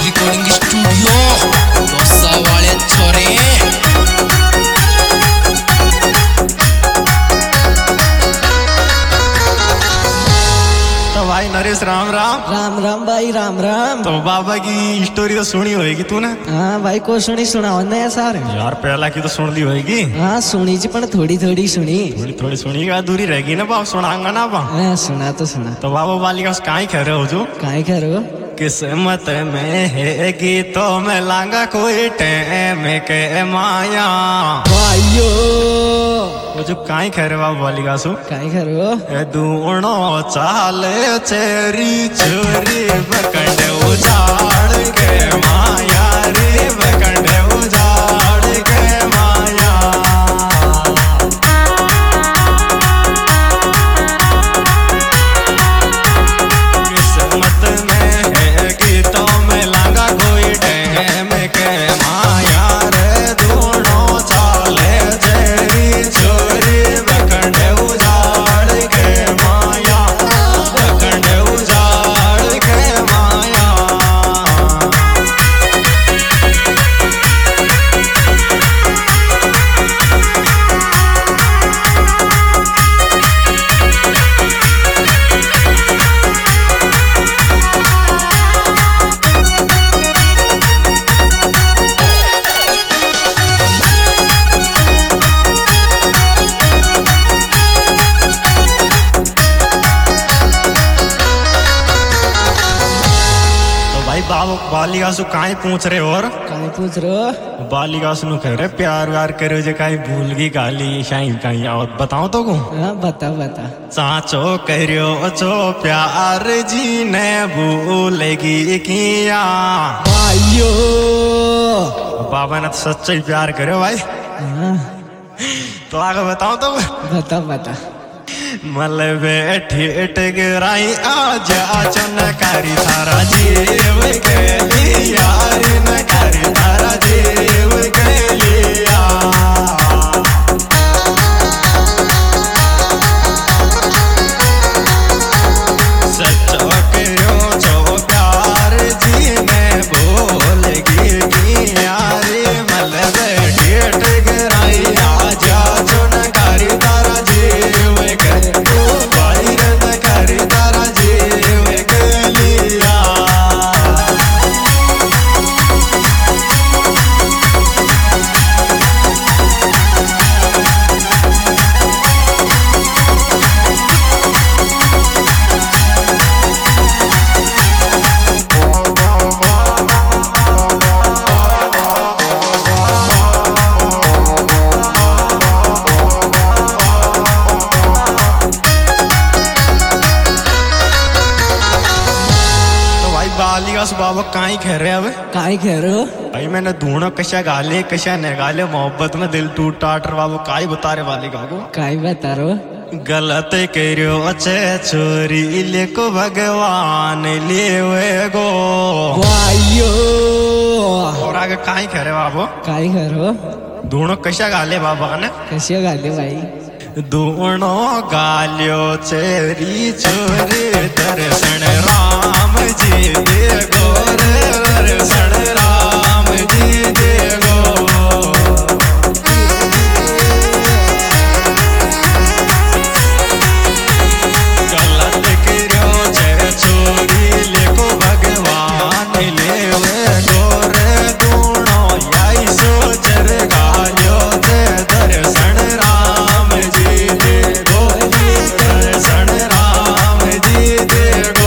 Recording studio कोसा वाले छोरे। तो भाई नरेश राम राम। राम राम भाई राम राम। तो बाबा की स्टोरी तो सुनी होगी तूने? हाँ भाई को सुनी सुना है सारे यार पहला की तो सुन ली होगी। हाँ सुनी जी पर थोड़ी थोड़ी सुनी। थोड़ी थोड़ी सुनी अधूरी रहेगी ना बाप, सुनाऊंगा ना बाप। हाँ सुना तो सुना। तो बाबा बालिका कहाँ कह रहे हो जो? काहे कह रहे हो? किस्मत में है गीतों में लांगा कोई टैम के माया। भाइयो वो जो काई कह रहे हो बाबा बालिका सु? काहे कह रहे हो? दूणो चाले चेरी चोरी बकंड उजाड़ के माया रे, बकंड उजाड़ के माया। किस्मत में है गीतों में लांगा कोई टैम के माया रे, दूणो चाले चेरी चोरी बकंड उजाड़ के माया, बकंड उजाड़ के माया। बालिका सु काई पूछ रहे और? काहे पूछ रहे हो? बालिका सु कह रहे प्यार व्यार करे जो काई भूल गई गाली शाही कहीं और बताओ तो को? हाँ बता बता। साचो करियो चो प्यार जी ने भूलेगी किया। भाइयो बाबा ने तो सच्चा ही प्यार करे भाई। हाँ तो आगे बताओ तो? बता बता। मल बैठी टगराई आजा चनकारी थारा जीव के लिया रे, नकारी थारा जीव के लिया। सच्चो करो जो प्यार जी ने भूलेगी किया रे, मल बैठी टगराई आजा चनकारी थारा जीव के भाई नकारी थारा जीव के लिया। बालिका से बाबा काई कह रहे अब? काहे कह रहे हो? भाई मैंने ढूंढो कशा गाले कशा न गाले, मोहब्बत में दिल टूट टाट रहा बाबा काई बता रहे बालिका को? काहे बता रहे हो? गलत करो अच्छे छोरी ले को भगवान ले गो। भाइयो और आगे काई कह रहे बाबू? काहे कह रहे हो? ढूंढो कशा गाले बाबा ने? कैसे गाले भाई? दूणो गालियो चेरी छोरे दर्शन राम जी दे गो रे, दर्शन राम जी दे गो। गलत करो चे छोरी लेको भगवान ले गो रे, दूणो याई सोचर गालियो दे दर्शन राम जी दे गो, दर्शन राम जी दे गो।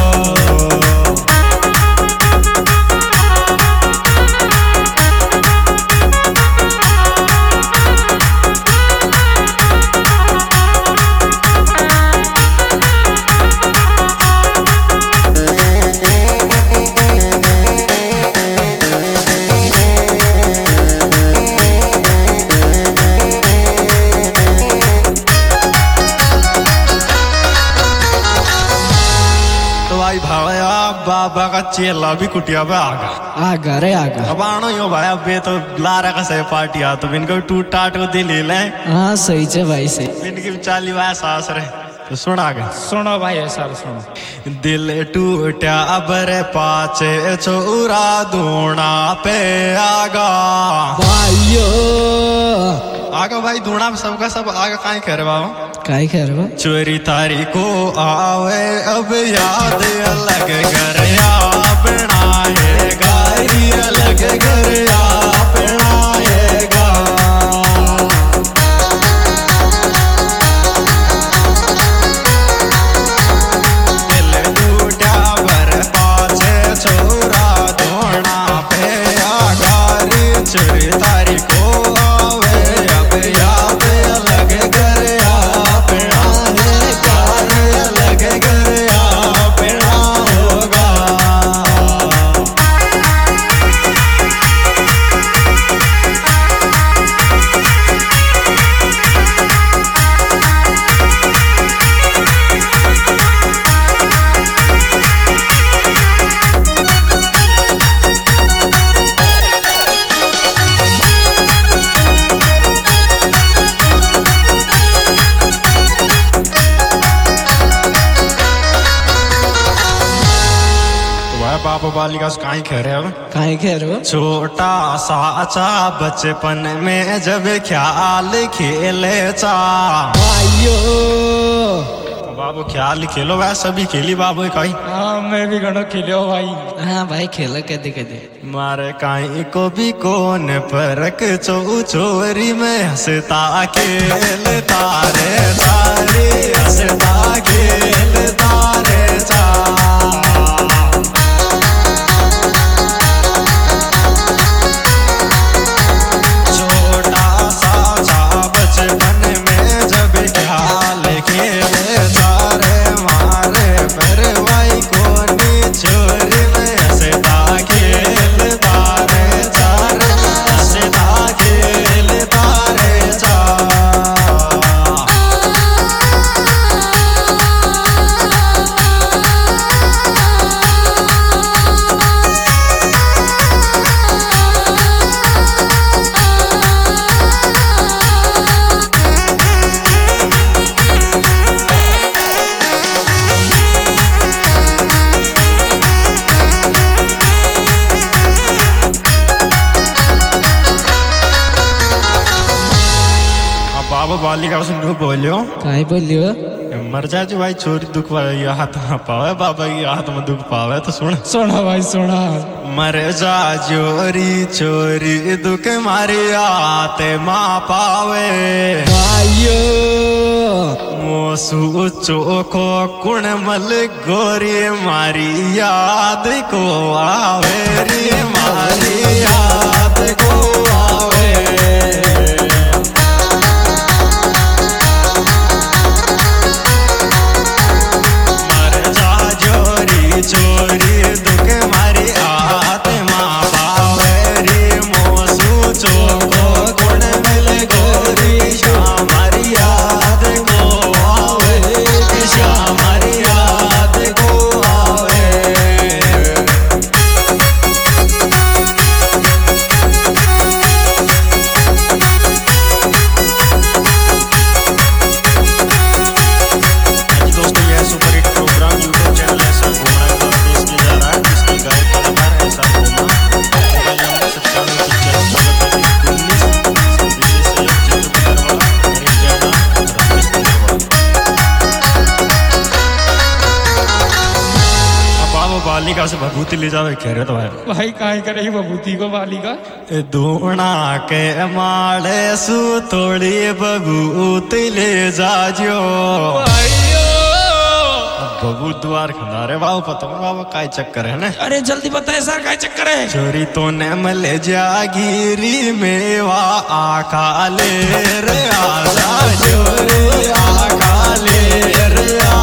भाई भाया बाबा का चेला भी कुटिया पे आगा आगा रे आगा। अब आनो यो भाई अब तो लारा का सही पार्टी आ तो इनको टूट टाट को दिल ले। हाँ सही है भाई सही। इनकी 40 वाया सास रे सुना गे सुनो भाई ऐसा सुनो। दिल टूटा बर पाचे छोरा दूना पे आगा भाइयो आगा भाई दूना पे सबका सब आगा काहे कह रहे बाबा काय कह रहे हो? चोरी तारी को आवे अब याद अलग घर अपना है गाई अलग घर अपना है गा दिल टूटा बर पाछे छोरा धोना पे आगारी चोरी तारी को आवे अब याद अलग घर अपना है गाई अलग घर अपना होगा। बाप बालिका से काहे कह रहे अब काय कह रहे हो? छोटा साचा बचपन में जब ख्याल खेले चा भाइयो बाबू ख्याल खेलो वह सभी खेली बाबू काई हाँ मैं भी घणो खेलो भाई। हाँ भाई खेलो कदे कदे मारे काई को भी कौन परक चोरी में हंसता खेल तारे सारे हंसता खेल तारे चा बचपन में जब ख्याल खेले सारे मारे पर भाई कोनी चोरी में हंसता खेल तारे चार हंसता खेल तारे चार बाबा बालिका से बोलियो काय बोलियो? मर जा जो भाई चोरी दुख हाथ में पावे बाबा की हाथ में दुख पावे तो सुन सुनो भाई सुनो। मर जा चोरी चोरी दुख मारी आते माँ पावे भाइयो मोसू चोखो कुणमल गोरी मारी याद को आवे रे मारी याद को आवे चोरी दुख मारी आत्मा पावे रे मोसू चोको गुण मिल गोरी श्यामारी याद को आवे श्यामारी याद को आवे। दोस्तों यह super hit program YouTube channel ऐसा बालिका से भभूति ले जावे कह रहे तो भाई काहे करे बबूती को बालिका दूना के माड़े सु थोड़ी बबूति ले जाजो बबू द्वार खंडारे बाबू पता बाबा काय चक्कर है ना। अरे जल्दी बताए सर काय चक्कर है? चोरी तो ने मले जागिरी मेवा आखा ले रे आजा चोरी आखा ले रे